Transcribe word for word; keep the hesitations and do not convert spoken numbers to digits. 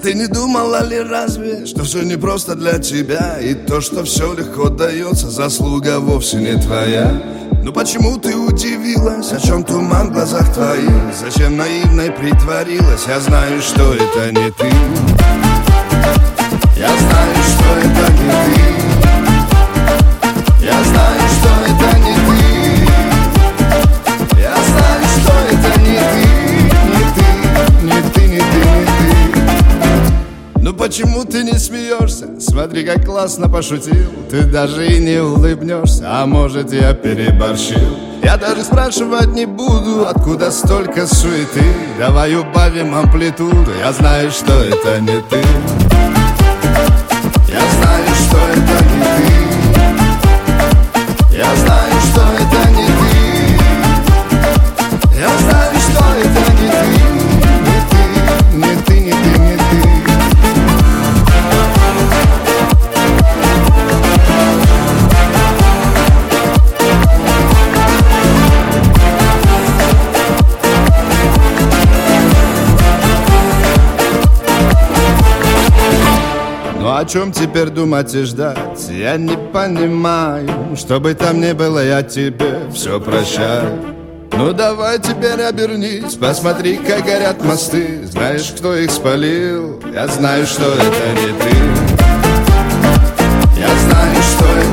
ты не думала ли разве, что все не просто для тебя? И то, что все легко дается, заслуга вовсе не твоя. Ну почему ты удивилась, о чем туман в глазах твоих? Зачем наивной притворилась? Я знаю, что это не ты. Я знаю, что это не ты. Я знаю, что это не ты. Я знаю, что это не ты. Не ты, не ты, не ты, не ты. Ну почему ты не смеешься? Смотри, как классно пошутил. Ты даже и не улыбнешься. А может, я переборщил? Я даже спрашивать не буду, откуда столько суеты. Давай убавим амплитуду. Я знаю, что это не ты. Я знаю, что это не ты. Я знаю, что это не ты. Я знаю, что это не ты. Не ты, не ты, не ты, не ты. Ну о чем теперь думать и ждать? Я не понимаю. Что бы там ни было, я тебе все прощаю. Ну давай теперь обернись, посмотри, как горят мосты. Знаешь, кто их спалил? Я знаю, что это не ты. Я знаю, что это